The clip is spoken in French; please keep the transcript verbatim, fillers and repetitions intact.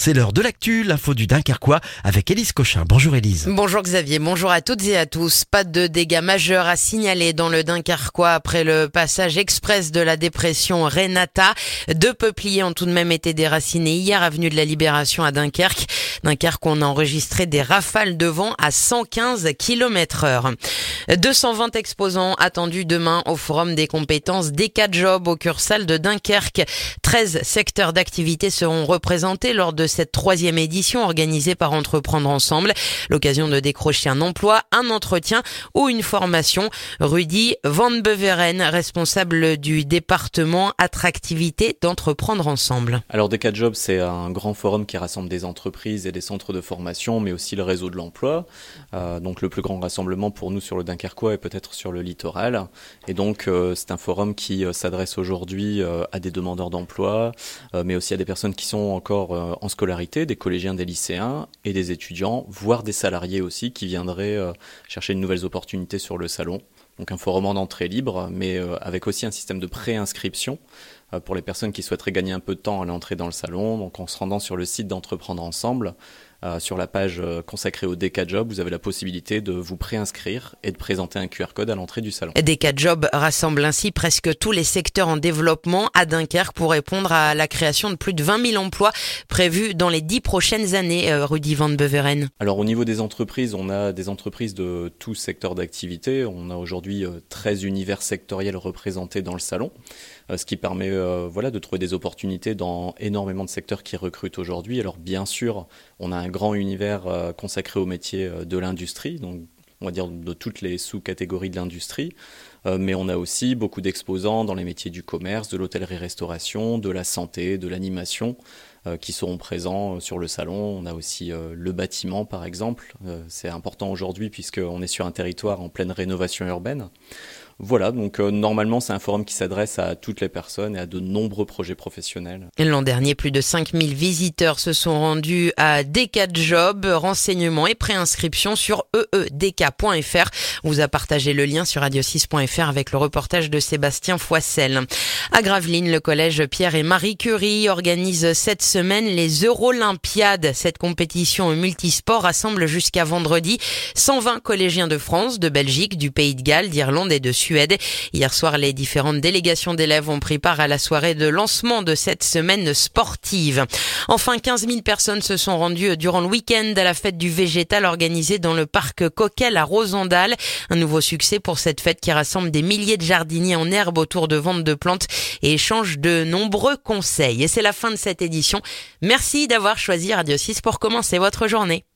C'est l'heure de l'actu, l'info du Dunkerquois avec Élise Cochin. Bonjour Élise. Bonjour Xavier, bonjour à toutes et à tous. Pas de dégâts majeurs à signaler dans le Dunkerquois après le passage express de la dépression Renata. Deux peupliers ont tout de même été déracinés hier avenue de la Libération à Dunkerque. Dunkerque, on a enregistré des rafales de vent à cent quinze kilomètres heure. deux cent vingt exposants attendus demain au Forum des compétences DekaJob au Cursal de Dunkerque. treize secteurs d'activité seront représentés lors de cette troisième édition organisée par Entreprendre Ensemble. L'occasion de décrocher un emploi, un entretien ou une formation. Rudy Van Beveren, responsable du département attractivité d'Entreprendre Ensemble. Alors DekaJob, c'est un grand forum qui rassemble des entreprises et des centres de formation, mais aussi le réseau de l'emploi. Euh, donc le plus grand rassemblement pour nous sur le Dunkerquois et peut-être sur le littoral. Et donc euh, c'est un forum qui euh, s'adresse aujourd'hui euh, à des demandeurs d'emploi, euh, mais aussi à des personnes qui sont encore euh, en scolarité, des collégiens, des lycéens et des étudiants, voire des salariés aussi qui viendraient euh, chercher de nouvelles opportunités sur le salon. Donc un forum en entrée libre, mais euh, avec aussi un système de préinscription euh, pour les personnes qui souhaiteraient gagner un peu de temps à l'entrée dans le salon. Donc en se rendant sur le site d'Entreprendre Ensemble, euh, sur la page euh, consacrée au DekaJob, vous avez la possibilité de vous préinscrire et de présenter un Q R code à l'entrée du salon. DekaJob rassemble ainsi presque tous les secteurs en développement à Dunkerque pour répondre à la création de plus de vingt mille emplois prévus dans les dix prochaines années, euh, Rudy Van Beveren. Alors au niveau des entreprises, on a des entreprises de tous secteurs d'activité. On a aujourd'hui euh, treize univers sectoriels représentés dans le salon, euh, ce qui permet euh, voilà, de trouver des opportunités dans énormément de secteurs qui recrutent aujourd'hui. Alors bien sûr, on a un grand univers euh, consacré aux métiers euh, de l'industrie, donc on va dire de toutes les sous-catégories de l'industrie, euh, mais on a aussi beaucoup d'exposants dans les métiers du commerce, de l'hôtellerie-restauration, de la santé, de l'animation, euh, qui seront présents sur le salon. On a aussi euh, le bâtiment par exemple, euh, c'est important aujourd'hui puisqu'on est sur un territoire en pleine rénovation urbaine. Voilà, donc euh, normalement c'est un forum qui s'adresse à toutes les personnes et à de nombreux projets professionnels. L'an dernier, plus de cinq mille visiteurs se sont rendus à DekaJob. Renseignements et préinscription sur e e d k point f r. On vous a partagé le lien sur radio six point f r avec le reportage de Sébastien Foissel. À Gravelines, le collège Pierre et Marie Curie organise cette semaine les Eurolympiades. Cette compétition multisport rassemble jusqu'à vendredi cent vingt collégiens de France, de Belgique, du Pays de Galles, d'Irlande et de Suède. Hier soir, les différentes délégations d'élèves ont pris part à la soirée de lancement de cette semaine sportive. Enfin, quinze mille personnes se sont rendues durant le week-end à la fête du végétal organisée dans le parc Coquel à Rosendal. Un nouveau succès pour cette fête qui rassemble des milliers de jardiniers en herbe autour de ventes de plantes et échange de nombreux conseils. Et c'est la fin de cette édition. Merci d'avoir choisi Radio six pour commencer votre journée.